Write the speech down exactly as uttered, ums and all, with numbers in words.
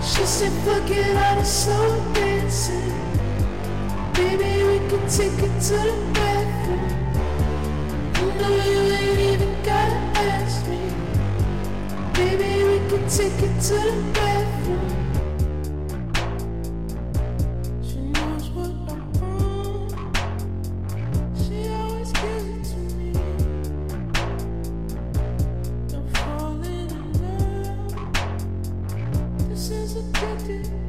She said, fuck it, all the slow dancing. Baby, we can take it to the bathroom. You know you ain't even gotta ask me. Baby, we can take it to the bathroom. She knows what I want. She always gives it to me. I'm falling in love. This is addicted.